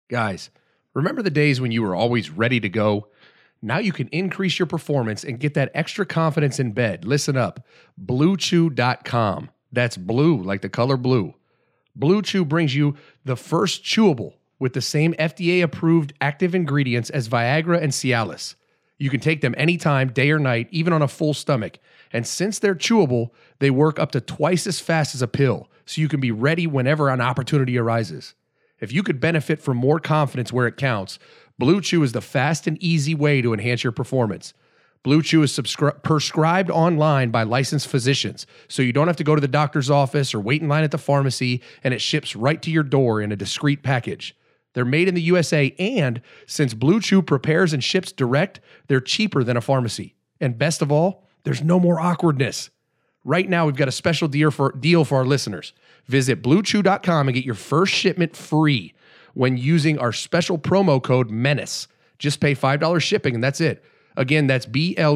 Guys, remember the days when you were always ready to go? Now you can increase your performance and get that extra confidence in bed. Listen up, BlueChew.com. That's blue, like the color blue. Blue Chew brings you the first chewable with the same FDA-approved active ingredients as Viagra and Cialis. You can take them anytime, day or night, even on a full stomach. And since they're chewable, they work up to twice as fast as a pill, so you can be ready whenever an opportunity arises. If you could benefit from more confidence where it counts, Blue Chew is the fast and easy way to enhance your performance. Blue Chew is prescribed online by licensed physicians, so you don't have to go to the doctor's office or wait in line at the pharmacy, and it ships right to your door in a discreet package. They're made in the USA, and since Blue Chew prepares and ships direct, they're cheaper than a pharmacy. And best of all, there's no more awkwardness. Right now, we've got a special deal for our listeners. Visit BlueChew.com and get your first shipment free when using our special promo code MENACE. Just pay $5 shipping, and that's it. Again, that's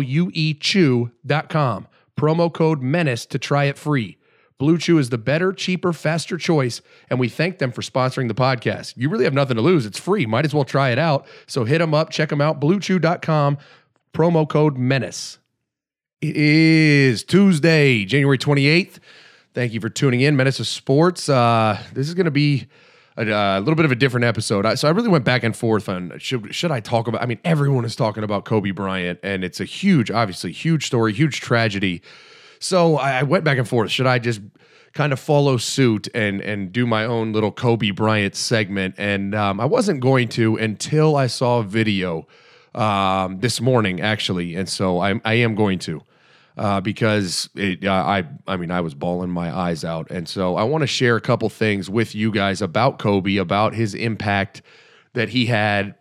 BlueChew.com. Promo code MENACE to try it free. Blue Chew is the better, cheaper, faster choice, and we thank them for sponsoring the podcast. You really have nothing to lose. It's free. Might as well try it out. So hit them up. Check them out. BlueChew.com. Promo code MENACE. It is Tuesday, January 28th. Thank you for tuning in. Menace of Sports. This is going to be a little bit of a different episode. So I really went back and forth on should I talk about, everyone is talking about Kobe Bryant, and it's a huge story, huge tragedy. So I went back and forth. Should I just kind of follow suit and do my own little Kobe Bryant segment? And I wasn't going to until I saw a video this morning, actually. And so I am going to. Because I was bawling my eyes out. And so I want to share a couple things with you guys about Kobe, about his impact that he had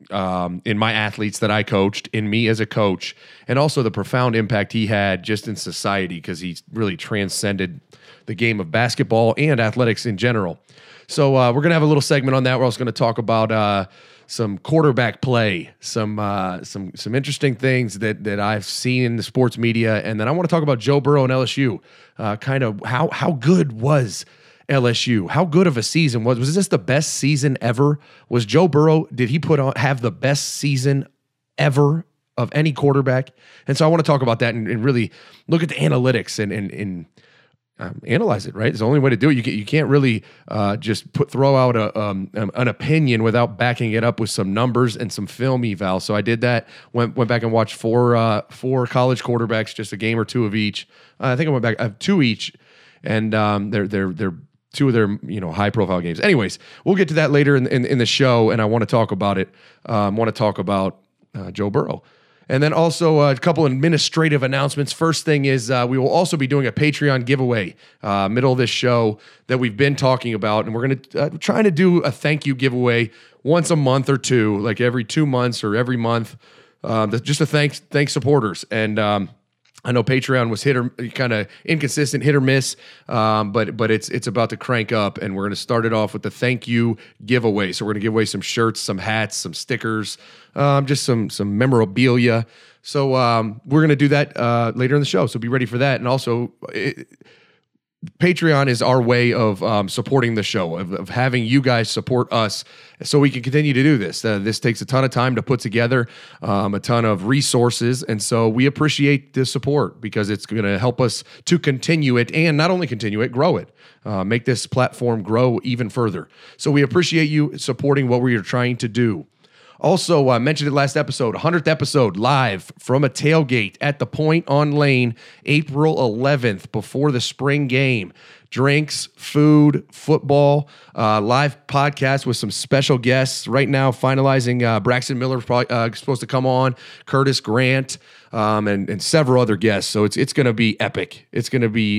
in my athletes that I coached, in me as a coach, and also the profound impact he had just in society, because he really transcended the game of basketball and athletics in general. So we're going to have a little segment on that. We're also going to talk about some quarterback play, some interesting things that I've seen in the sports media, and then I want to talk about Joe Burrow and LSU. Kind of how good was LSU? How good of a season was this? The best season ever? Was Joe Burrow? Did he have the best season ever of any quarterback? And so I want to talk about that and really look at the analytics and analyze it, right? It's the only way to do it. You can't really just throw out an opinion without backing it up with some numbers and some film eval. So I did that. Went back and watched four college quarterbacks, just a game or two of each. I think I went back two each, and they're two of their high profile games. Anyways, we'll get to that later in the show, and I want to talk about it. I want to talk about Joe Burrow. And then also a couple administrative announcements. First thing is we will also be doing a Patreon giveaway middle of this show that we've been talking about. And we're going to trying to do a thank you giveaway once a month or two, like every 2 months or every month, just to thank supporters. And I know Patreon was kind of inconsistent, hit or miss, but it's about to crank up, and we're going to start it off with the thank you giveaway. So we're going to give away some shirts, some hats, some stickers, just some memorabilia. So we're going to do that later in the show. So be ready for that. And also, Patreon is our way of supporting the show, of having you guys support us so we can continue to do this. This takes a ton of time to put together, a ton of resources, and so we appreciate the support because it's going to help us to continue it, and not only continue it, grow it, make this platform grow even further. So we appreciate you supporting what we are trying to do. Also, I mentioned it last episode, 100th episode, live from a tailgate at the Point on Lane, April 11th, before the spring game. Drinks, food, football, live podcast with some special guests. Right now, finalizing Braxton Miller, supposed to come on, Curtis Grant, and several other guests. So it's going to be epic. It's going to be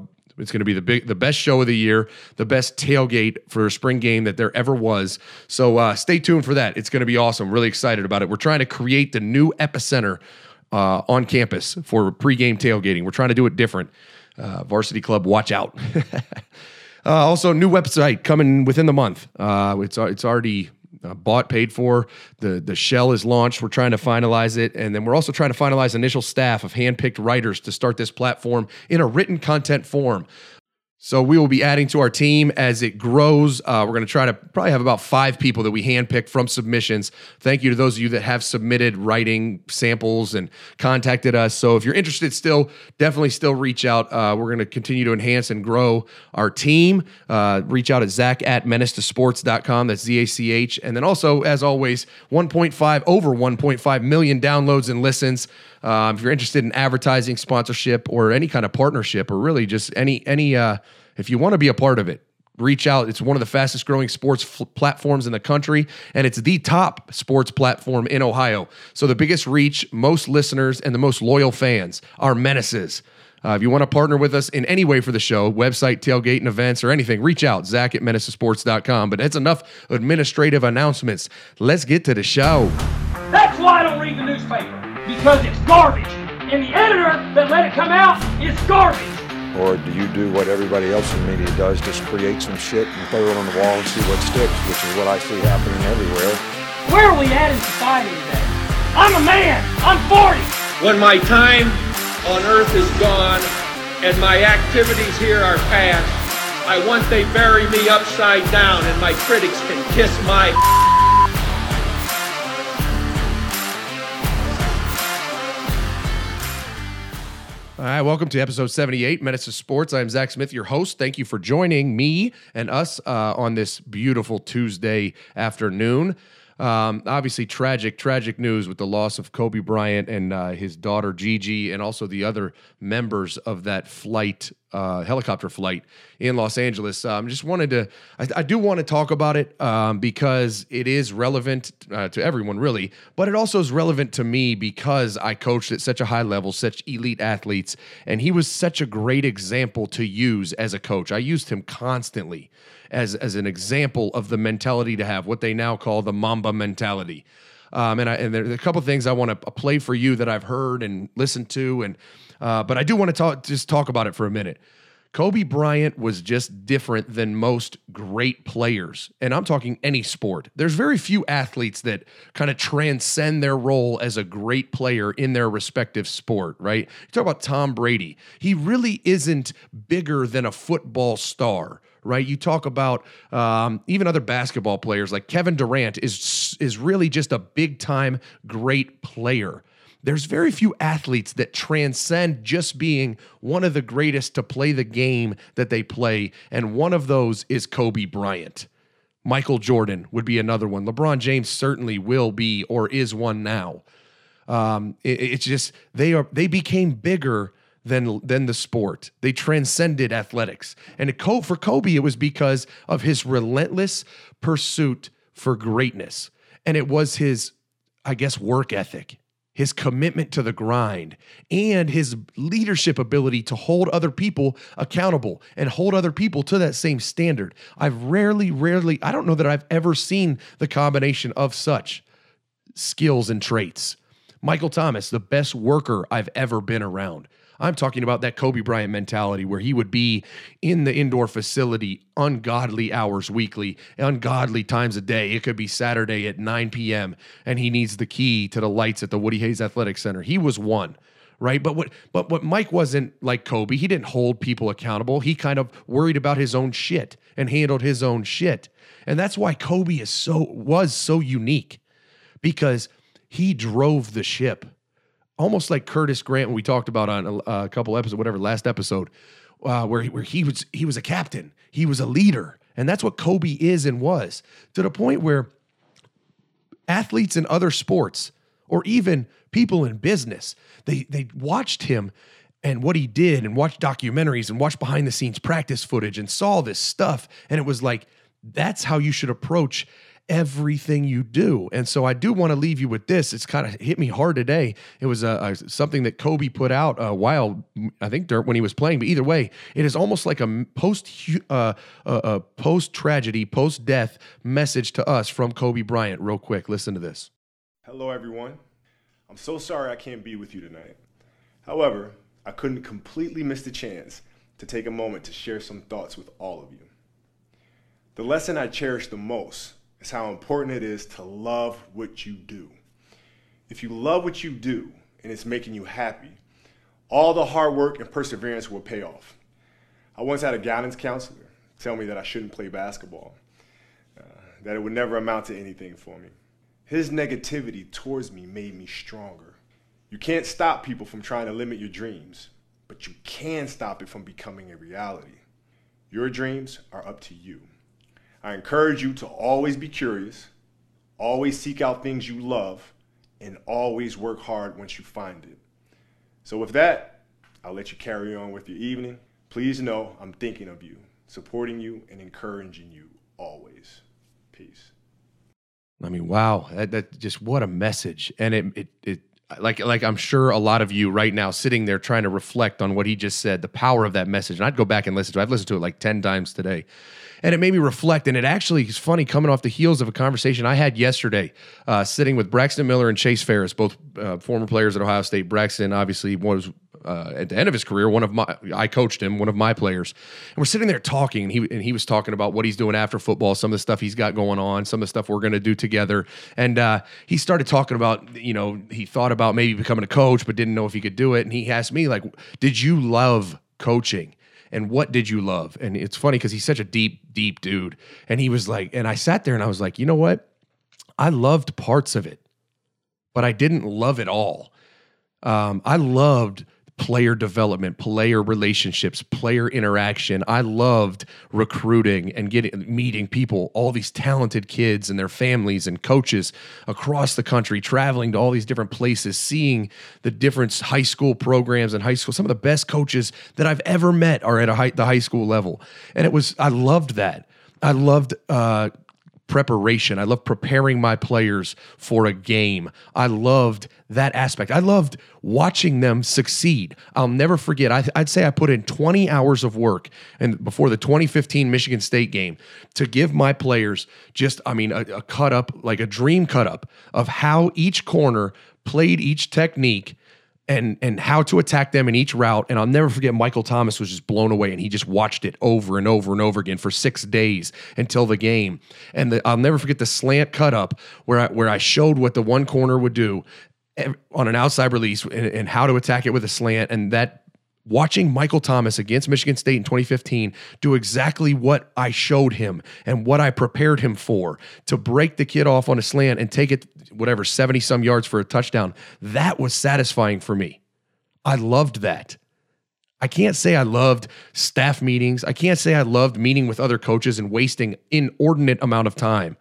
the best show of the year, the best tailgate for a spring game that there ever was. So stay tuned for that. It's going to be awesome. Really excited about it. We're trying to create the new epicenter on campus for pregame tailgating. We're trying to do it different. Varsity Club, watch out. Also, new website coming within the month. It's already bought, paid for. The shell is launched. We're trying to finalize it. And then we're also trying to finalize initial staff of hand-picked writers to start this platform in a written content form. So we will be adding to our team as it grows. We're going to try to probably have about 5 people that we handpick from submissions. Thank you to those of you that have submitted writing samples and contacted us. So if you're interested still, definitely still reach out. We're going to continue to enhance and grow our team. Reach out at zach@menacetosports.com. That's ZACH. And then also, as always, over 1.5 million downloads and listens. If you're interested in advertising, sponsorship, or any kind of partnership, or really just any if you want to be a part of it, reach out. It's one of the fastest growing sports platforms in the country, and it's the top sports platform in Ohio. So the biggest reach, most listeners, and the most loyal fans are Menaces. If you want to partner with us in any way for the show, website, tailgate, and events, or anything, reach out, zach@menacetosports.com. But that's enough administrative announcements. Let's get to the show. That's why I don't read the newspaper, because it's garbage. And the editor that let it come out is garbage. Or do you do what everybody else in media does, just create some shit and throw it on the wall and see what sticks, which is what I see happening everywhere. Where are we at in society today? I'm a man. I'm 40. When my time on earth is gone and my activities here are past, I want they bury me upside down and my critics can kiss my All right, welcome to episode 78, Menace of Sports. I'm Zach Smith, your host. Thank you for joining me and us on this beautiful Tuesday afternoon. Obviously, tragic news with the loss of Kobe Bryant and his daughter Gigi, and also the other members of that flight, helicopter flight in Los Angeles. I do want to talk about it because it is relevant to everyone, really, but it also is relevant to me because I coached at such a high level, such elite athletes, and he was such a great example to use as a coach. I used him constantly as an example of the mentality to have, what they now call the Mamba mentality. And there are a couple of things I want to play for you that I've heard and listened to, but I do want to talk about it for a minute. Kobe Bryant was just different than most great players, and I'm talking any sport. There's very few athletes that kind of transcend their role as a great player in their respective sport, right? You talk about Tom Brady. He really isn't bigger than a football star, right? You talk about even other basketball players like Kevin Durant is really just a big-time great player. There's very few athletes that transcend just being one of the greatest to play the game that they play, and one of those is Kobe Bryant. Michael Jordan would be another one. LeBron James certainly will be or is one now. It's just they became bigger than the sport. They transcended athletics. And for Kobe, it was because of his relentless pursuit for greatness. And it was his, I guess, work ethic, his commitment to the grind, and his leadership ability to hold other people accountable and hold other people to that same standard. I've rarely, I don't know that I've ever seen the combination of such skills and traits. Michael Thomas, the best worker I've ever been around. I'm talking about that Kobe Bryant mentality where he would be in the indoor facility ungodly hours weekly, ungodly times a day. It could be Saturday at 9 p.m. and he needs the key to the lights at the Woody Hayes Athletic Center. He was one, right? But what Mike wasn't like Kobe. He didn't hold people accountable. He kind of worried about his own shit and handled his own shit. And that's why Kobe was so unique, because he drove the ship. Almost like Curtis Grant, when we talked about on a couple episodes, whatever, last episode, where he was a captain, he was a leader, and that's what Kobe is and was, to the point where athletes in other sports, or even people in business, they watched him and what he did, and watched documentaries and watched behind the scenes practice footage and saw this stuff, and it was like, that's how you should approach everything you do. And so I do want to leave you with this. It's kind of hit me hard today. It was something that Kobe put out a while, I think, when he was playing. But either way, it is almost like a post-tragedy, post-death message to us from Kobe Bryant. Real quick, listen to this. Hello, everyone. I'm so sorry I can't be with you tonight. However, I couldn't completely miss the chance to take a moment to share some thoughts with all of you. The lesson I cherish the most is how important it is to love what you do. If you love what you do and it's making you happy, all the hard work and perseverance will pay off. I once had a guidance counselor tell me that I shouldn't play basketball, that it would never amount to anything for me. His negativity towards me made me stronger. You can't stop people from trying to limit your dreams, but you can stop it from becoming a reality. Your dreams are up to you. I encourage you to always be curious, always seek out things you love, and always work hard once you find it. So with that, I'll let you carry on with your evening. Please know I'm thinking of you, supporting you, and encouraging you always. Peace. I mean, wow, that just what a message. And it like I'm sure a lot of you right now sitting there trying to reflect on what he just said, the power of that message. And I'd go back and listen to it. I've listened to it like 10 times today. And it made me reflect. And it actually is funny coming off the heels of a conversation I had yesterday, sitting with Braxton Miller and Chase Ferris, both former players at Ohio State. Braxton obviously was at the end of his career, I coached him, one of my players. And we're sitting there talking, and he was talking about what he's doing after football, some of the stuff he's got going on, some of the stuff we're going to do together. And he started talking about, he thought about maybe becoming a coach, but didn't know if he could do it. And he asked me, like, did you love coaching? And what did you love? And it's funny because he's such a deep, deep dude. And he was like, and I sat there and I was like, you know what? I loved parts of it, but I didn't love it all. I loved player development, player relationships, player interaction. I loved recruiting and meeting people, all these talented kids and their families and coaches across the country, traveling to all these different places, seeing the different high school programs and high school. Some of the best coaches that I've ever met are at the high school level. And I loved that. I loved preparation. I loved preparing my players for a game. I loved that aspect. I loved watching them succeed. I'll never forget. I'd say I put in 20 hours of work before the 2015 Michigan State game to give my players a cut up, like a dream cut up of how each corner played each technique and how to attack them in each route. And I'll never forget, Michael Thomas was just blown away, and he just watched it over and over and over again for 6 days until the game. And I'll never forget the slant cut up where I showed what the one corner would do on an outside release and how to attack it with a slant. And that watching Michael Thomas against Michigan State in 2015 do exactly what I showed him and what I prepared him for, to break the kid off on a slant and take it, 70-some yards for a touchdown. That was satisfying for me. I loved that. I can't say I loved staff meetings. I can't say I loved meeting with other coaches and wasting an inordinate amount of time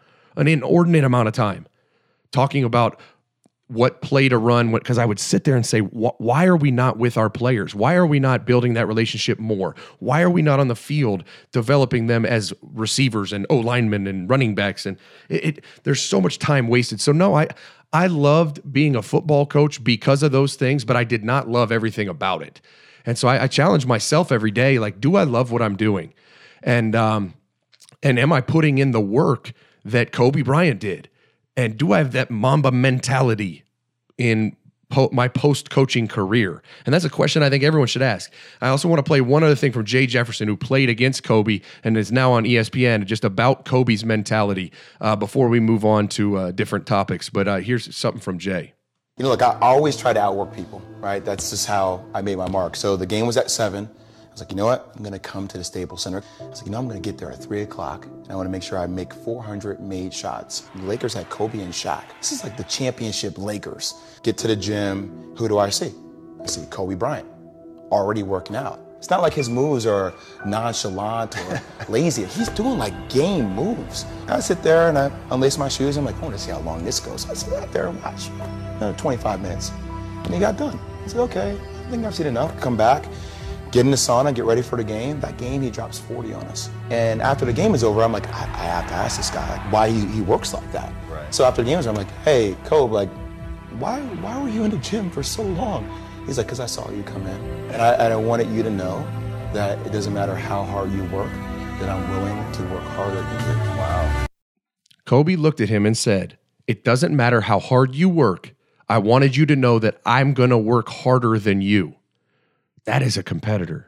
talking about what play to run, because I would sit there and say, why are we not with our players? Why are we not building that relationship more? Why are we not on the field developing them as receivers and O-linemen and running backs? And there's so much time wasted. So no, I loved being a football coach because of those things, but I did not love everything about it. And so I challenge myself every day, like, do I love what I'm doing? And am I putting in the work that Kobe Bryant did? And do I have that Mamba mentality in my post-coaching career? And that's a question I think everyone should ask. I also want to play one other thing from Jay Jefferson, who played against Kobe and is now on ESPN, just about Kobe's mentality before we move on to different topics. But here's something from Jay. Look, I always try to outwork people, right? That's just how I made my mark. So the game was at 7. I was like, you know what? I'm going to come to the Staples Center. I was like, I'm going to get there at 3 o'clock, and I want to make sure I make 400 made shots. The Lakers had Kobe and Shaq. This is like the championship Lakers. Get to the gym. Who do I see? I see Kobe Bryant, already working out. It's not like his moves are nonchalant or lazy. He's doing like game moves. I sit there and I unlace my shoes. I'm like, I want to see how long this goes. So I sit out there and watch. 25 minutes. And he got done. I said, okay, I think I've seen enough. Come back. Get in the sauna, get ready for the game. That game, he drops 40 on us. And after the game is over, I'm like, I have to ask this guy why he works like that. Right. So after the game is over, I'm like, hey, Kobe, like, why were you in the gym for so long? He's like, because I saw you come in. And I wanted you to know that it doesn't matter how hard you work, that I'm willing to work harder than you. Wow. Kobe looked at him and said, it doesn't matter how hard you work. I wanted you to know that I'm going to work harder than you. That is a competitor.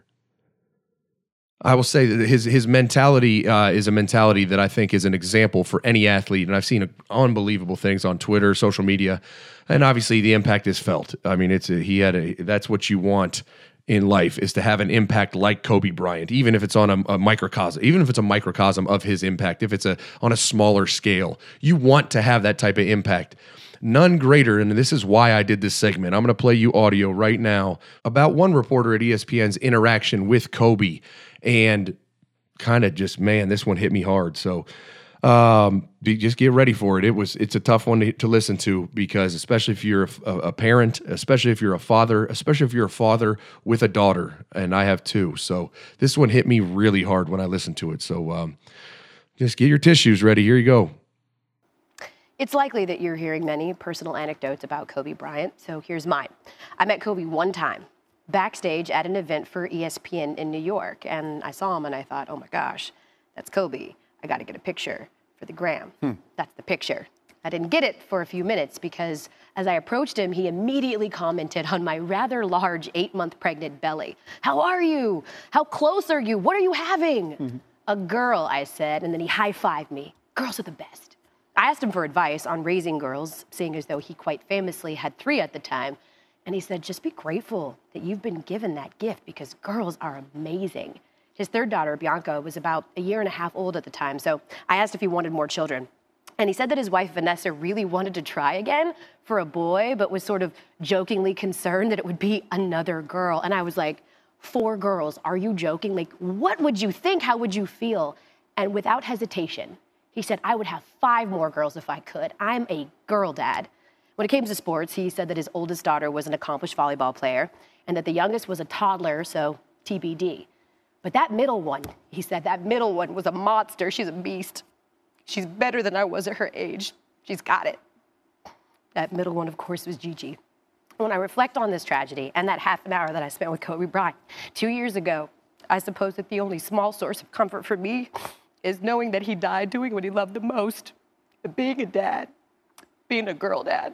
I will say that his mentality is a mentality that I think is an example for any athlete, and I've seen unbelievable things on Twitter, social media, and obviously the impact is felt. I mean, that's what you want in life is to have an impact like Kobe Bryant, even if it's on a microcosm, even if it's a microcosm of his impact, if it's on a smaller scale. You want to have that type of impact. None greater, and this is why I did this segment. I'm going to play you audio right now about one reporter at ESPN's interaction with Kobe, and kind of just, man, this one hit me hard. So just get ready for it. It's a tough one to listen to, because especially if you're a parent, especially if you're a father, especially if you're a father with a daughter, and I have two. So this one hit me really hard when I listened to it. So just get your tissues ready. Here you go. It's likely that you're hearing many personal anecdotes about Kobe Bryant, so here's mine. I met Kobe one time, backstage at an event for ESPN in New York, and I saw him and I thought, oh my gosh, that's Kobe. I got to get a picture for the gram. That's the picture. I didn't get it for a few minutes because as I approached him, he immediately commented on my rather large 8-month pregnant belly. How are you? How close are you? What are you having? A girl, I said, and then he high-fived me. Girls are the best. I asked him for advice on raising girls, seeing as though he quite famously had 3 at the time. And he said, just be grateful that you've been given that gift because girls are amazing. His third daughter, Bianca, was about 1.5 years old at the time. So I asked if he wanted more children. And he said that his wife, Vanessa, really wanted to try again for a boy, but was sort of jokingly concerned that it would be another girl. And I was like, 4 girls, are you joking? Like, what would you think? How would you feel? And without hesitation, he said, I would have 5 more girls if I could. I'm a girl dad. When it came to sports, he said that his oldest daughter was an accomplished volleyball player and that the youngest was a toddler, so TBD. But that middle one, he said, that middle one was a monster. She's a beast. She's better than I was at her age. She's got it. That middle one, of course, was Gigi. When I reflect on this tragedy and that half an hour that I spent with Kobe Bryant 2 years ago, I suppose that the only small source of comfort for me is knowing that he died doing what he loved the most, being a dad, being a girl dad.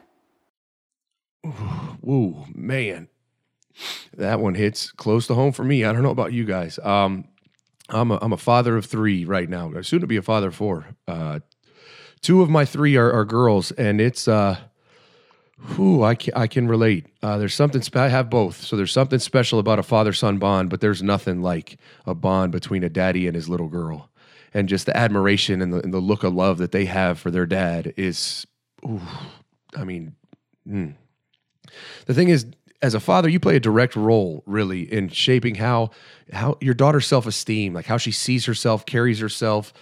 Ooh, man. That one hits close to home for me. I don't know about you guys. I'm a father of 3 right now. Soon to be a father of 4. 2 of my 3 are girls, and it's I can relate. There's something I have both, so there's something special about a father-son bond, but there's nothing like a bond between a daddy and his little girl. And just the admiration and the look of love that they have for their dad is, The thing is, as a father, you play a direct role, really, in shaping how your daughter's self-esteem, like how she sees herself, carries herself.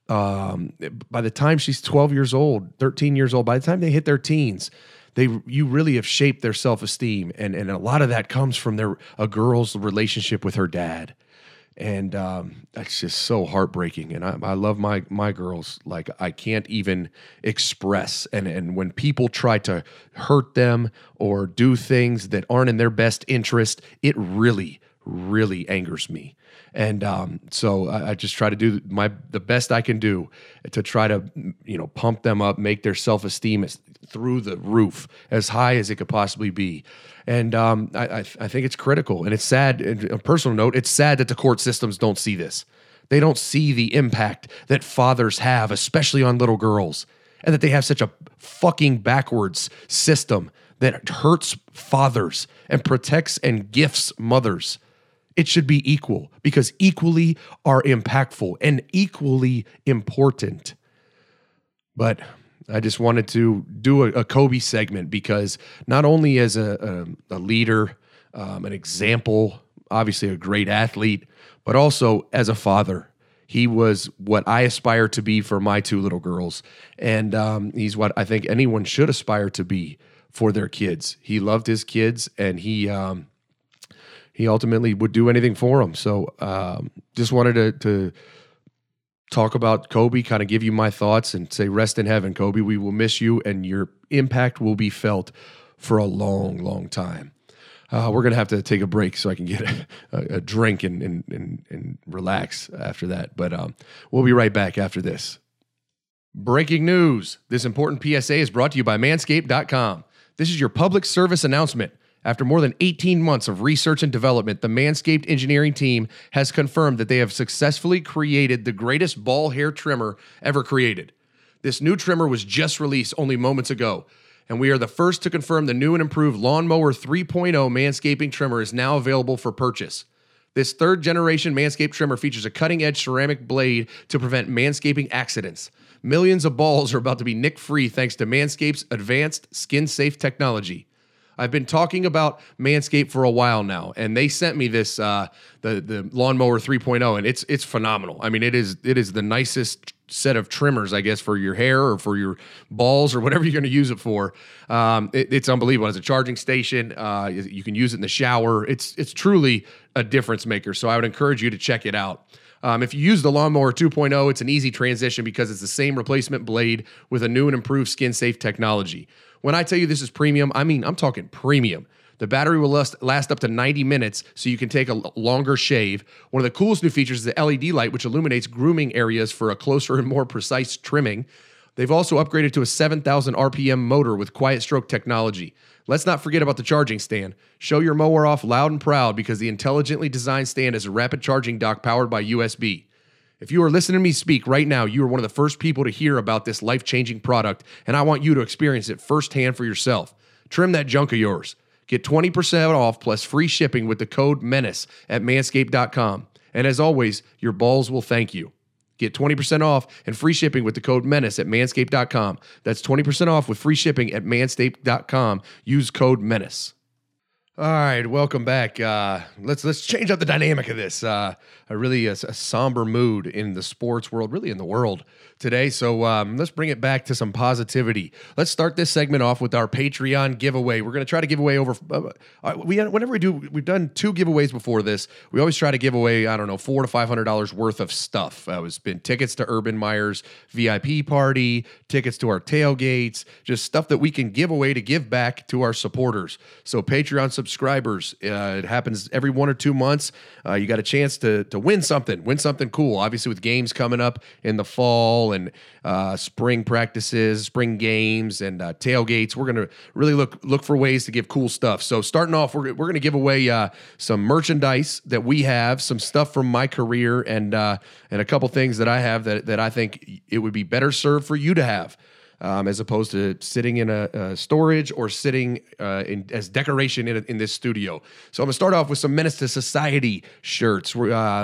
By the time she's 12 years old, 13 years old, by the time they hit their teens, you really have shaped their self-esteem. And a lot of that comes from a girl's relationship with her dad. And that's just so heartbreaking. And I love my girls like I can't even express. And when people try to hurt them or do things that aren't in their best interest, it really, really angers me. And so I just try to do the best I can do to try to pump them up, make their self-esteem through the roof, as high as it could possibly be. And I think it's critical, and it's sad. On a personal note, it's sad that the court systems don't see this. They don't see the impact that fathers have, especially on little girls, and that they have such a fucking backwards system that hurts fathers and protects and gifts mothers. It should be equal, because equally are impactful and equally important. But I just wanted to do a Kobe segment because not only as a leader, an example, obviously a great athlete, but also as a father. He was what I aspire to be for my 2 little girls. And he's what I think anyone should aspire to be for their kids. He loved his kids, and he ultimately would do anything for them. So just wanted to talk about Kobe, kind of give you my thoughts and say, rest in heaven, Kobe. We will miss you, and your impact will be felt for a long, long time. We're going to have to take a break so I can get a drink and relax after that. But we'll be right back after this. Breaking news. This important PSA is brought to you by Manscaped.com. This is your public service announcement. After more than 18 months of research and development, the Manscaped engineering team has confirmed that they have successfully created the greatest ball hair trimmer ever created. This new trimmer was just released only moments ago, And we are the first to confirm the new and improved Lawnmower 3.0 manscaping trimmer is now available for purchase. This third-generation Manscaped trimmer features a cutting-edge ceramic blade to prevent manscaping accidents. Millions of balls are about to be nick-free thanks to Manscaped's advanced skin-safe technology. I've been talking about Manscaped for a while now, and they sent me this the Lawnmower 3.0, and it's phenomenal. I mean, it is the nicest set of trimmers, I guess, for your hair or for your balls or whatever you're going to use it for. It's unbelievable. As a charging station, you can use it in the shower. It's truly a difference maker. So I would encourage you to check it out. If you use the Lawnmower 2.0, it's an easy transition because it's the same replacement blade with a new and improved skin-safe technology. When I tell you this is premium, I mean, I'm talking premium. The battery will last up to 90 minutes, so you can take a longer shave. One of the coolest new features is the LED light, which illuminates grooming areas for a closer and more precise trimming. They've also upgraded to a 7,000 RPM motor with quiet stroke technology. Let's not forget about the charging stand. Show your mower off loud and proud because the intelligently designed stand is a rapid charging dock powered by USB. If you are listening to me speak right now, you are one of the first people to hear about this life-changing product, and I want you to experience it firsthand for yourself. Trim that junk of yours. Get 20% off plus free shipping with the code MENACE at manscaped.com. And as always, your balls will thank you. Get 20% off and free shipping with the code MENACE at manscaped.com. That's 20% off with free shipping at manscaped.com. Use code MENACE. All right, welcome back. Let's change up the dynamic of this. A somber mood in the sports world, really in the world today. So let's bring it back to some positivity. Let's start this segment off with our Patreon giveaway. We're going to try to give away over. Whenever we do, we've done 2 giveaways before this. We always try to give away, I don't know, $400 to $500 worth of stuff. It's been tickets to Urban Meyer's VIP party, tickets to our tailgates, just stuff that we can give away to give back to our supporters. So Patreon subscribers, it happens every 1 or 2 months. You got a chance to win something cool. Obviously, with games coming up in the fall and spring practices, spring games, and tailgates, we're going to really look for ways to give cool stuff. So starting off, we're going to give away some merchandise that we have, some stuff from my career, and a couple things that I have that I think it would be better served for you to have. As opposed to sitting in a storage or sitting as decoration in this studio. So I'm going to start off with some Menace to Society shirts.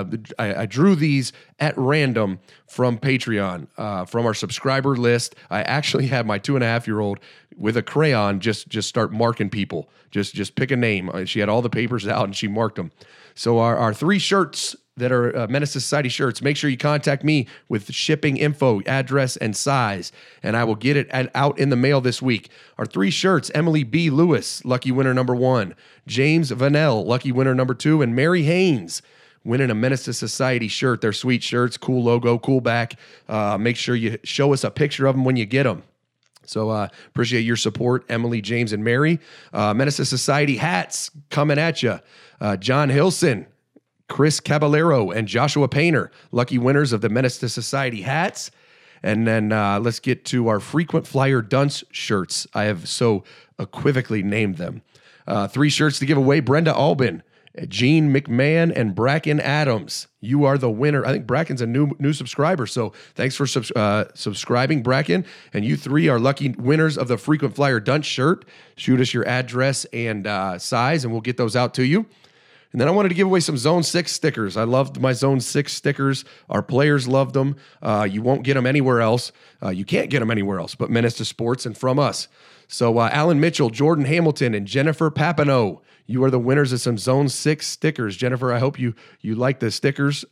I drew these at random from Patreon, from our subscriber list. I actually had my 2.5-year-old with a crayon just start marking people. Just pick a name. She had all the papers out and she marked them. So our 3 shirts that are Menace to Society shirts, make sure you contact me with shipping info, address, and size, and I will get it out in the mail this week. Our 3 shirts, Emily B. Lewis, lucky winner number 1, James Vanell, lucky winner number 2, and Mary Haynes, winning a Menace to Society shirt. They're sweet shirts, cool logo, cool back. Make sure you show us a picture of them when you get them. So appreciate your support, Emily, James, and Mary. Menace to Society hats coming at you. John Hilson, Chris Caballero, and Joshua Painter, lucky winners of the Menace to Society hats. And then let's get to our frequent flyer dunce shirts. I have so equivocally named them. 3 shirts to give away. Brenda Albin, Gene McMahon, and Bracken Adams. You are the winner. I think Bracken's a new subscriber, so thanks for subscribing, Bracken. And you 3 are lucky winners of the frequent flyer dunce shirt. Shoot us your address and size, and we'll get those out to you. And then I wanted to give away some Zone 6 stickers. I loved my Zone 6 stickers. Our players loved them. You won't get them anywhere else. You can't get them anywhere else but Menace to Sports and from us. So Alan Mitchell, Jordan Hamilton, and Jennifer Papineau, you are the winners of some Zone 6 stickers. Jennifer, I hope you like the stickers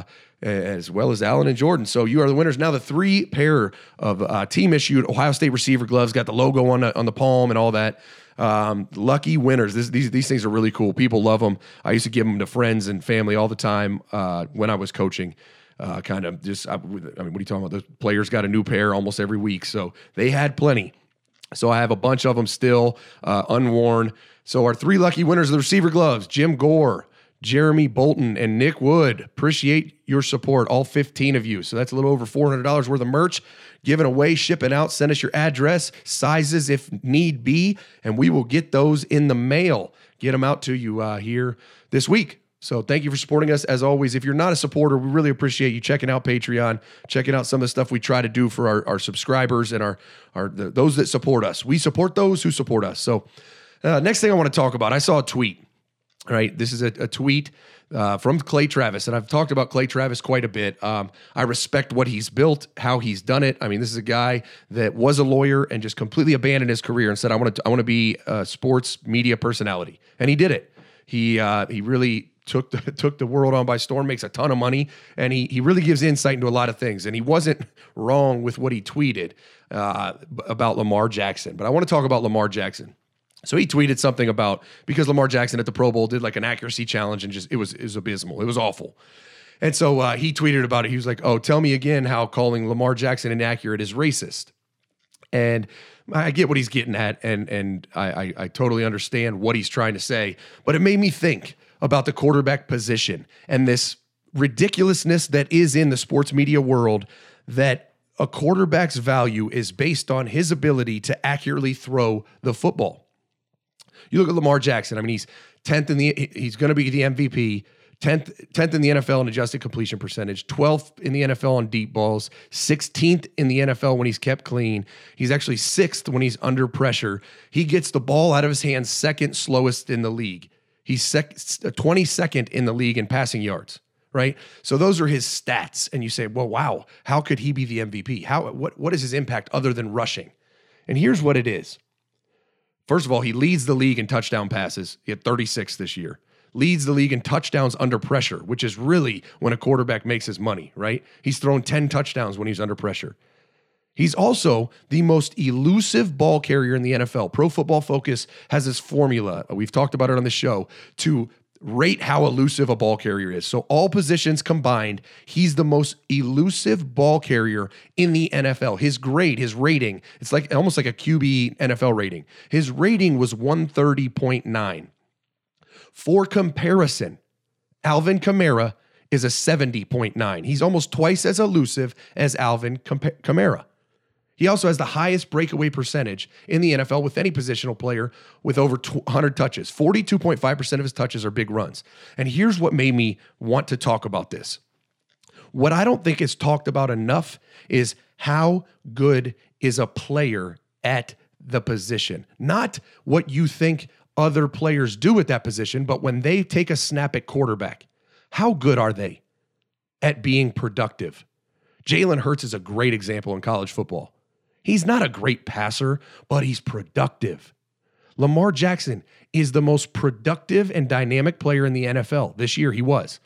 as well as Alan and Jordan. So you are the winners. Now the 3 pair of team-issued Ohio State receiver gloves, got the logo on the palm and all that. Lucky winners. These things are really cool. People love them. I used to give them to friends and family all the time when I was coaching. What are you talking about? The players got a new pair almost every week, so they had plenty. So I have a bunch of them still unworn. So our 3 lucky winners of the receiver gloves: Jim Gore, Jeremy Bolton, and Nick Wood. Appreciate your support, all 15 of you. So that's a little over $400 worth of merch given away, shipping out. Send us your address, sizes if need be, and we will get those in the mail. Get them out to you here this week. So thank you for supporting us. As always, if you're not a supporter, we really appreciate you checking out Patreon, checking out some of the stuff we try to do for our subscribers and those that support us. We support those who support us. So next thing I want to talk about, I saw a tweet. All right, this is a tweet from Clay Travis, and I've talked about Clay Travis quite a bit. I respect what he's built, how he's done it. I mean, this is a guy that was a lawyer and just completely abandoned his career and said, I want to be a sports media personality, and he did it. He really took the world on by storm, makes a ton of money, and he really gives insight into a lot of things. And he wasn't wrong with what he tweeted about Lamar Jackson. But I want to talk about Lamar Jackson. So he tweeted something about, because Lamar Jackson at the Pro Bowl did like an accuracy challenge and just it was abysmal. It was awful. And so he tweeted about it. He was like, oh, tell me again how calling Lamar Jackson inaccurate is racist. And I get what he's getting at, and I totally understand what he's trying to say. But it made me think about the quarterback position and this ridiculousness that is in the sports media world, that a quarterback's value is based on his ability to accurately throw the football. You look at Lamar Jackson. I mean, he's 10th he's going to be the MVP, 10th in the NFL in adjusted completion percentage, 12th in the NFL on deep balls, 16th in the NFL when he's kept clean. He's actually 6th when he's under pressure. He gets the ball out of his hands second slowest in the league. He's 22nd in the league in passing yards, right? So those are his stats. And you say, well, wow, how could he be the MVP? What is his impact other than rushing? And here's what it is. First of all, he leads the league in touchdown passes. He had 36 this year. Leads the league in touchdowns under pressure, which is really when a quarterback makes his money, right? He's thrown 10 touchdowns when he's under pressure. He's also the most elusive ball carrier in the NFL. Pro Football Focus has this formula, we've talked about it on the show, to rate how elusive a ball carrier is. So all positions combined, he's the most elusive ball carrier in the NFL. His grade, his rating, it's like almost like a QB NFL rating. His rating was 130.9. For comparison, Alvin Kamara is a 70.9. He's almost twice as elusive as Alvin Kamara. He also has the highest breakaway percentage in the NFL with any positional player with over 100 touches. 42.5% of his touches are big runs. And here's what made me want to talk about this. What I don't think is talked about enough is how good is a player at the position. Not what you think other players do at that position, but when they take a snap at quarterback, how good are they at being productive? Jalen Hurts is a great example in college football. He's not a great passer, but he's productive. Lamar Jackson is the most productive and dynamic player in the NFL. This year he was.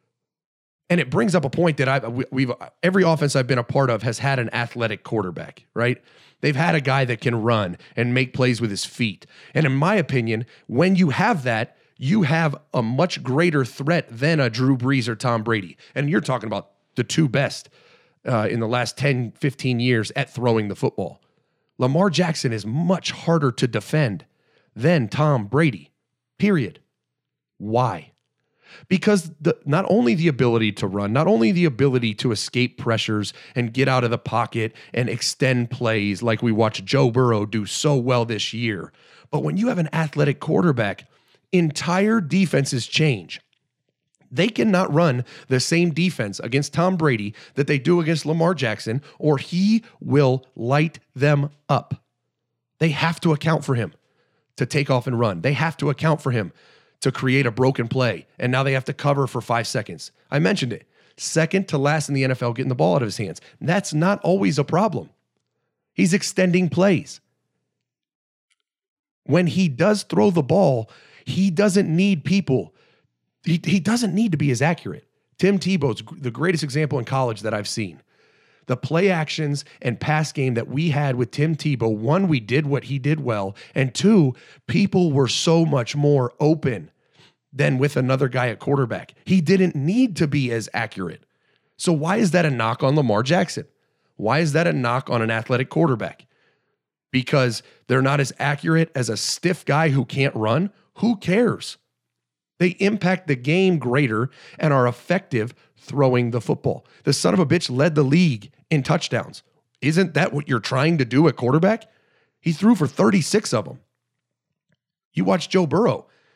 And it brings up a point that every offense I've been a part of has had an athletic quarterback, right? They've had a guy that can run and make plays with his feet. And in my opinion, when you have that, you have a much greater threat than a Drew Brees or Tom Brady. And you're talking about the two best in the last 10, 15 years at throwing the football. Lamar Jackson is much harder to defend than Tom Brady, period. Why? Because not only the ability to run, not only the ability to escape pressures and get out of the pocket and extend plays like we watched Joe Burrow do so well this year, but when you have an athletic quarterback, entire defenses change. They cannot run the same defense against Tom Brady that they do against Lamar Jackson, or he will light them up. They have to account for him to take off and run. They have to account for him to create a broken play, and now they have to cover for 5 seconds. I mentioned it. Second to last in the NFL getting the ball out of his hands. That's not always a problem. He's extending plays. When he does throw the ball, he doesn't need people. He doesn't need to be as accurate. Tim Tebow's the greatest example in college that I've seen. The play actions and pass game that we had with Tim Tebow, one, we did what he did well, and two, people were so much more open than with another guy at quarterback. He didn't need to be as accurate. So why is that a knock on Lamar Jackson? Why is that a knock on an athletic quarterback? Because they're not as accurate as a stiff guy who can't run? Who cares? They impact the game greater and are effective throwing the football. The son of a bitch led the league in touchdowns. Isn't that what you're trying to do at quarterback? He threw for 36 of them. You watch Joe Burrow.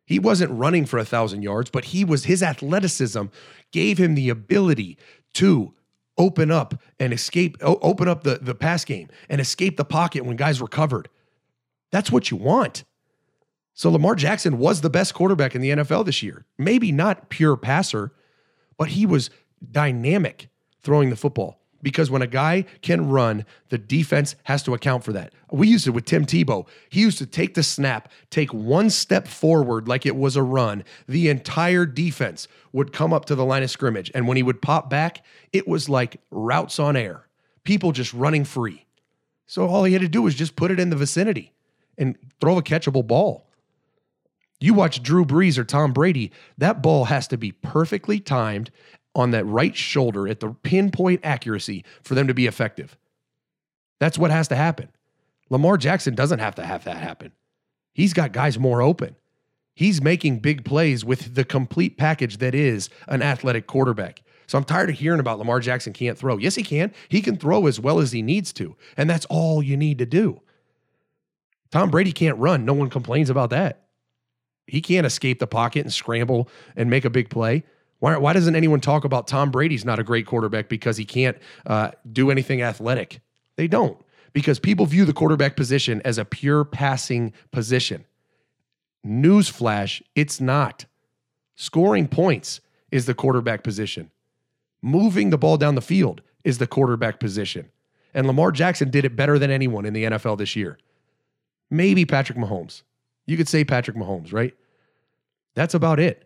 He wasn't running for 1,000 yards, but his athleticism gave him the ability to open up and open up the pass game and escape the pocket when guys were covered. That's what you want. So Lamar Jackson was the best quarterback in the NFL this year. Maybe not pure passer, but he was dynamic throwing the football. Because when a guy can run, the defense has to account for that. We used it with Tim Tebow. He used to take the snap, take one step forward like it was a run. The entire defense would come up to the line of scrimmage. And when he would pop back, it was like routes on air. People just running free. So all he had to do was just put it in the vicinity and throw a catchable ball. You watch Drew Brees or Tom Brady, that ball has to be perfectly timed on that right shoulder at the pinpoint accuracy for them to be effective. That's what has to happen. Lamar Jackson doesn't have to have that happen. He's got guys more open. He's making big plays with the complete package that is an athletic quarterback. So I'm tired of hearing about Lamar Jackson can't throw. Yes, he can. He can throw as well as he needs to, and that's all you need to do. Tom Brady can't run. No one complains about that. He can't escape the pocket and scramble and make a big play. Why doesn't anyone talk about Tom Brady's not a great quarterback because he can't do anything athletic? They don't, because people view the quarterback position as a pure passing position. Newsflash, it's not. Scoring points is the quarterback position. Moving the ball down the field is the quarterback position. And Lamar Jackson did it better than anyone in the NFL this year. Maybe Patrick Mahomes. You could say Patrick Mahomes, right? That's about it.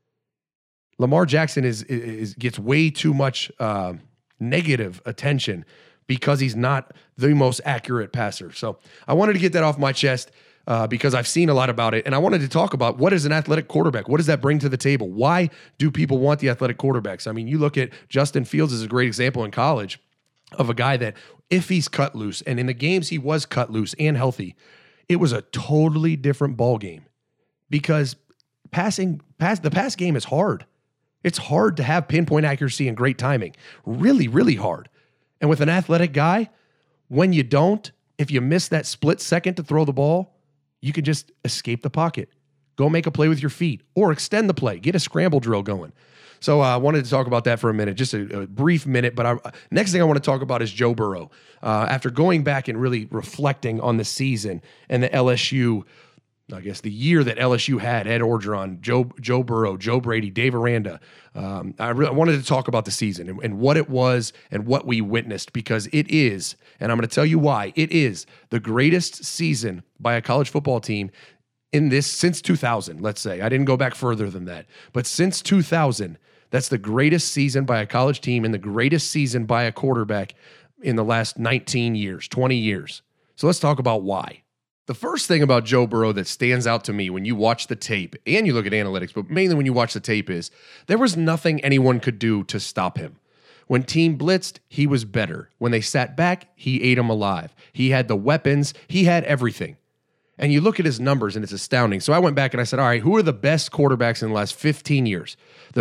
Lamar Jackson gets way too much negative attention because he's not the most accurate passer. So I wanted to get that off my chest because I've seen a lot about it. And I wanted to talk about what is an athletic quarterback? What does that bring to the table? Why do people want the athletic quarterbacks? I mean, you look at Justin Fields as a great example in college of a guy that if he's cut loose, and in the games he was cut loose and healthy, it was a totally different ball game because the pass game is hard. It's hard to have pinpoint accuracy and great timing. Really, really hard. And with an athletic guy, when you don't, if you miss that split second to throw the ball, you can just escape the pocket. Go make a play with your feet or extend the play. Get a scramble drill going. So I wanted to talk about that for a minute, just a brief minute. But next thing I want to talk about is Joe Burrow. After going back and really reflecting on the season and the LSU, I guess the year that LSU had Ed Orgeron, Joe Burrow, Joe Brady, Dave Aranda. I wanted to talk about the season and what it was and what we witnessed, because it is, and I'm going to tell you why, it is the greatest season by a college football team since 2000, let's say. I didn't go back further than that. But since 2000, that's the greatest season by a college team and the greatest season by a quarterback in the last 19 years, 20 years. So let's talk about why. The first thing about Joe Burrow that stands out to me when you watch the tape and you look at analytics, but mainly when you watch the tape, is there was nothing anyone could do to stop him. When team blitzed, he was better. When they sat back, he ate them alive. He had the weapons. He had everything. And you look at his numbers, and it's astounding. So I went back and I said, all right, who are the best quarterbacks in the last 15 years?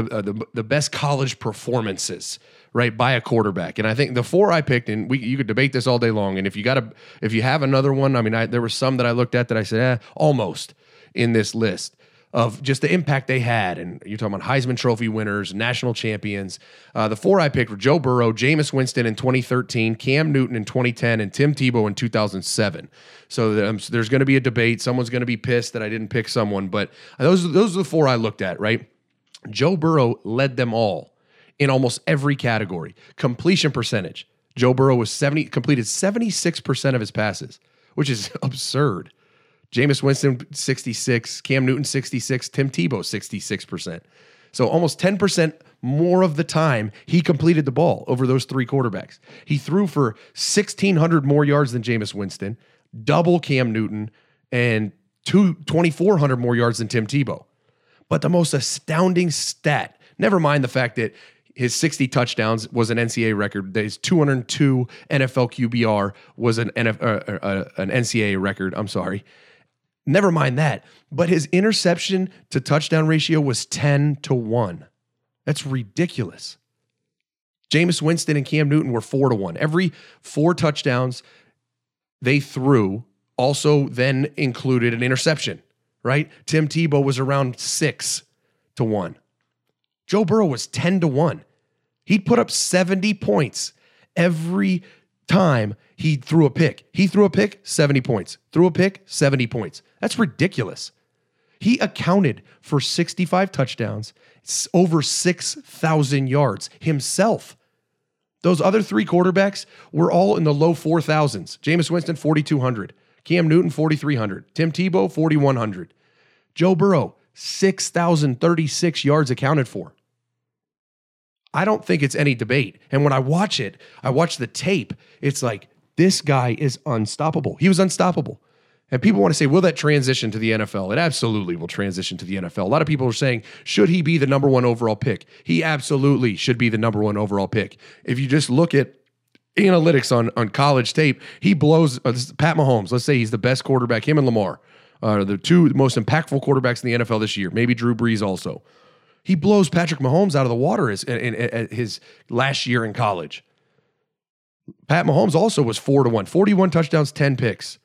The best college performances, right, by a quarterback. And I think the four I picked, and you could debate this all day long. And if you have another one, I mean, there were some that I looked at that I said, almost in this list of just the impact they had. And you're talking about Heisman Trophy winners, national champions. The four I picked were Joe Burrow, Jameis Winston in 2013, Cam Newton in 2010, and Tim Tebow in 2007. So there's going to be a debate. Someone's going to be pissed that I didn't pick someone. But those are the four I looked at, right? Joe Burrow led them all in almost every category. Completion percentage. Joe Burrow completed 76% of his passes, which is absurd. Jameis Winston, 66, Cam Newton, 66, Tim Tebow, 66%. So almost 10% more of the time he completed the ball over those three quarterbacks. He threw for 1,600 more yards than Jameis Winston, double Cam Newton, and 2,400 more yards than Tim Tebow. But the most astounding stat, never mind the fact that his 60 touchdowns was an NCAA record. His 202 NFL QBR was an NCAA record. I'm sorry. Never mind that. But his interception to touchdown ratio was 10-1. That's ridiculous. Jameis Winston and Cam Newton were 4-1. Every 4 touchdowns they threw also then included an interception, right? Tim Tebow was around 6-1. Joe Burrow was 10-1. He'd put up 70 points every time he threw a pick. He threw a pick, 70 points. Threw a pick, 70 points. That's ridiculous. He accounted for 65 touchdowns, over 6,000 yards himself. Those other three quarterbacks were all in the low 4,000s. Jameis Winston, 4,200. Cam Newton, 4,300. Tim Tebow, 4,100. Joe Burrow, 6,036 yards accounted for. I don't think it's any debate. And when I watch it, I watch the tape, it's like, this guy is unstoppable. He was unstoppable. And people want to say, will that transition to the NFL? It absolutely will transition to the NFL. A lot of people are saying, should he be the number one overall pick? He absolutely should be the number one overall pick. If you just look at analytics on college tape, he blows Pat Mahomes. Let's say he's the best quarterback, him and Lamar, the two most impactful quarterbacks in the NFL this year, maybe Drew Brees also. He blows Patrick Mahomes out of the water in his last year in college. Pat Mahomes also was 4-1, 41 touchdowns, 10 picks.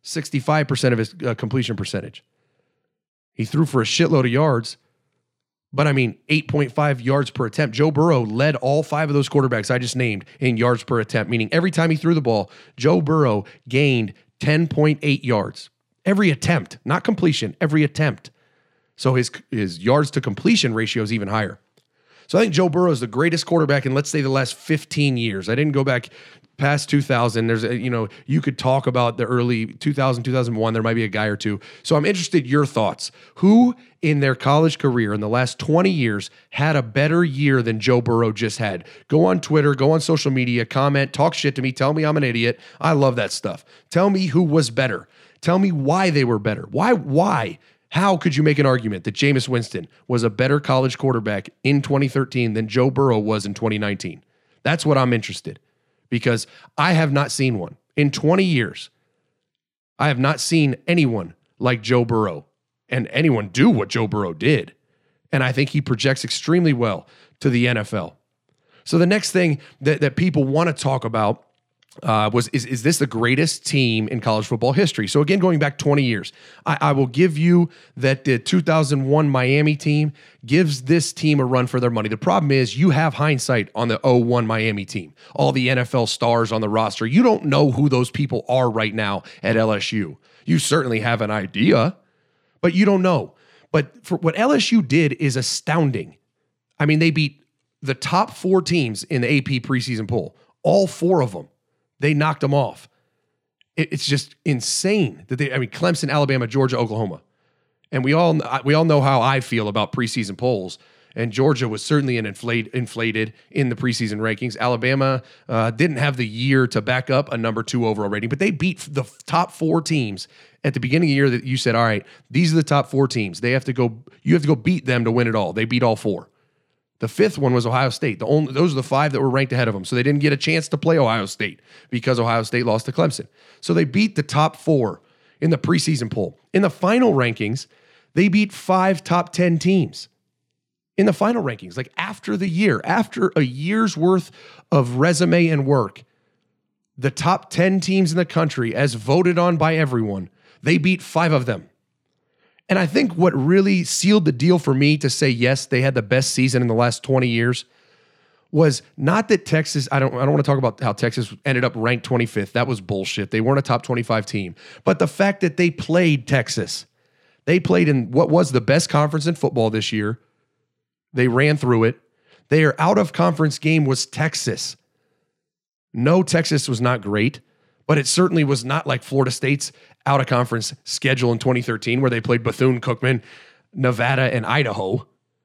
65% of his completion percentage. He threw for a shitload of yards, but 8.5 yards per attempt. Joe Burrow led all five of those quarterbacks I just named in yards per attempt, meaning every time he threw the ball, Joe Burrow gained 10.8 yards. Every attempt, not completion, every attempt. So his yards to completion ratio is even higher. So I think Joe Burrow is the greatest quarterback in, let's say, the last 15 years. I didn't go back past 2000. There's, you could talk about the early 2000, 2001. There might be a guy or two. So I'm interested in your thoughts. Who in their college career in the last 20 years had a better year than Joe Burrow just had? Go on Twitter, go on social media, comment, talk shit to me, tell me I'm an idiot. I love that stuff. Tell me who was better. Tell me why they were better. Why? How could you make an argument that Jameis Winston was a better college quarterback in 2013 than Joe Burrow was in 2019? That's what I'm interested, because I have not seen one. In 20 years, I have not seen anyone like Joe Burrow and anyone do what Joe Burrow did. And I think he projects extremely well to the NFL. So the next thing that people want to talk about is this the greatest team in college football history? So again, going back 20 years, I will give you that the 2001 Miami team gives this team a run for their money. The problem is you have hindsight on the 01 Miami team, all the NFL stars on the roster. You don't know who those people are right now at LSU. You certainly have an idea, but you don't know. But for what LSU did is astounding. They beat the top four teams in the AP preseason poll, all four of them. They knocked them off. It's just insane that Clemson, Alabama, Georgia, Oklahoma. And we all know how I feel about preseason polls. And Georgia was certainly inflated in the preseason rankings. Alabama didn't have the year to back up a number 2 overall rating, but they beat the top four teams at the beginning of the year that you said, all right, these are the top four teams. You have to go beat them to win it all. They beat all four. The fifth one was Ohio State. Those are the 5 that were ranked ahead of them. So they didn't get a chance to play Ohio State because Ohio State lost to Clemson. So they beat the top 4 in the preseason poll. In the final rankings, they beat 5 top 10 teams. In the final rankings, like after a year's worth of resume and work, the top 10 teams in the country, as voted on by everyone, they beat 5 of them. And I think what really sealed the deal for me to say, yes, they had the best season in the last 20 years was not that Texas, I don't want to talk about how Texas ended up ranked 25th. That was bullshit. They weren't a top 25 team. But the fact that they played Texas, they played in what was the best conference in football this year. They ran through it. Their out-of-conference game was Texas. No, Texas was not great, but it certainly was not like Florida State's out-of-conference schedule in 2013 where they played Bethune-Cookman, Nevada, and Idaho.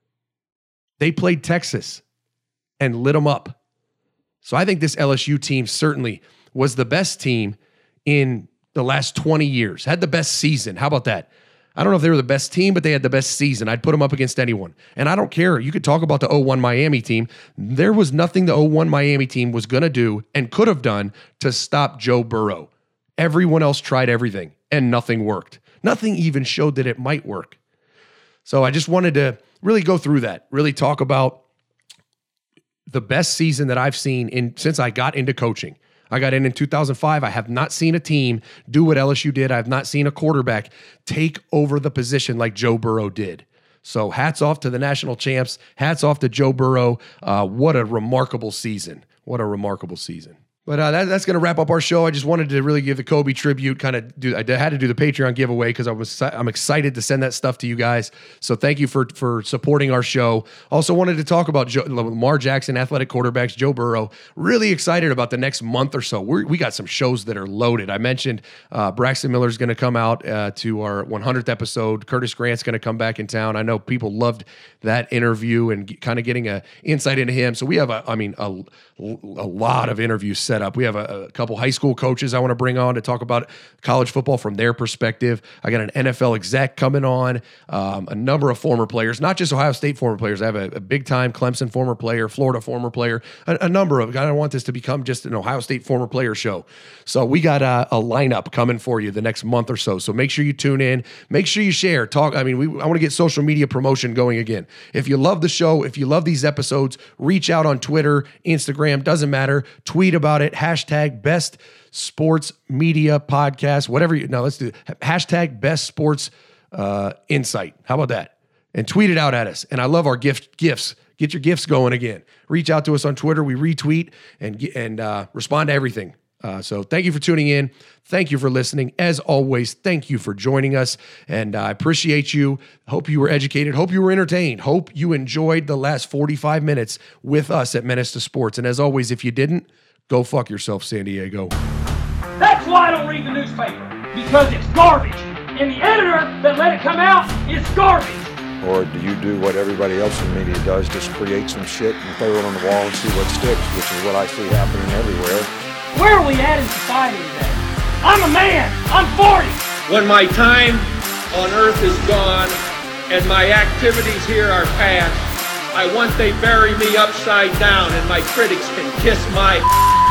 They played Texas and lit them up. So I think this LSU team certainly was the best team in the last 20 years, had the best season. How about that? I don't know if they were the best team, but they had the best season. I'd put them up against anyone. And I don't care. You could talk about the 01 Miami team. There was nothing the 01 Miami team was going to do and could have done to stop Joe Burrow. Everyone else tried everything, and nothing worked. Nothing even showed that it might work. So I just wanted to really go through that, really talk about the best season that I've seen since I got into coaching. I got in 2005. I have not seen a team do what LSU did. I have not seen a quarterback take over the position like Joe Burrow did. So hats off to the national champs. Hats off to Joe Burrow. What a remarkable season. What a remarkable season. But that's going to wrap up our show. I just wanted to really give the Kobe tribute. I had to do the Patreon giveaway because I'm excited to send that stuff to you guys. So thank you for supporting our show. Also wanted to talk about Lamar Jackson, athletic quarterbacks, Joe Burrow. Really excited about the next month or so. We got some shows that are loaded. I mentioned Braxton Miller's going to come out to our 100th episode. Curtis Grant's going to come back in town. I know people loved that interview and kind of getting an insight into him. So we have a lot of interviews set up. We have a couple high school coaches I want to bring on to talk about college football from their perspective. I got an NFL exec coming on, a number of former players, not just Ohio State former players. I have a big-time Clemson former player, Florida former player, a number of. I don't want this to become just an Ohio State former player show. So we got a lineup coming for you the next month or so. So make sure you tune in. Make sure you share. Talk. I want to get social media promotion going again. If you love the show, if you love these episodes, reach out on Twitter, Instagram, doesn't matter. Tweet about it. Hashtag Best Sports Media Podcast. Whatever you. Now let's do hashtag Best Sports Insight. How about that? And tweet it out at us. And I love our gifts. Get your gifts going again. Reach out to us on Twitter. We retweet and respond to everything. So thank you for tuning in. Thank you for listening. As always, thank you for joining us. And I appreciate you. Hope you were educated. Hope you were entertained. Hope you enjoyed the last 45 minutes with us at Menace to Sports. And as always, if you didn't, go fuck yourself, San Diego. That's why I don't read the newspaper, because it's garbage. And the editor that let it come out is garbage. Or do you do what everybody else in the media does, just create some shit and throw it on the wall and see what sticks, which is what I see happening everywhere. Where are we at in society today? I'm a man. I'm 40. When my time on earth is gone and my activities here are past, I want they bury me upside down and my critics can kiss my